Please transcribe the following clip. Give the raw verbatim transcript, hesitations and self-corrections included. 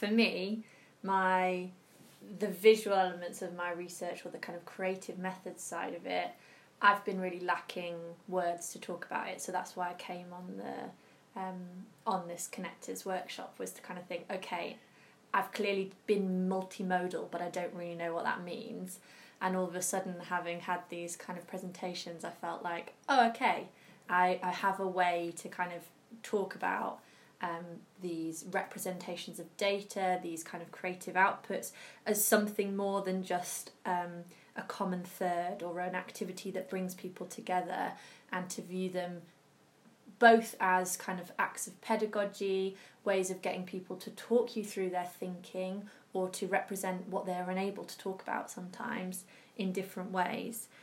for me, my the visual elements of my research, or the kind of creative methods side of it, I've been really lacking words to talk about it. So that's why I came on the um, on this Connectors workshop, was to kind of think, okay, I've clearly been multimodal, but I don't really know what that means. And all of a sudden, having had these kind of presentations, I felt like, oh, okay, I, I have a way to kind of talk about um, these representations of data, these kind of creative outputs, as something more than just um, a common third or an activity that brings people together, and to view them both as kind of acts of pedagogy, ways of getting people to talk you through their thinking, or to represent what they're unable to talk about sometimes in different ways.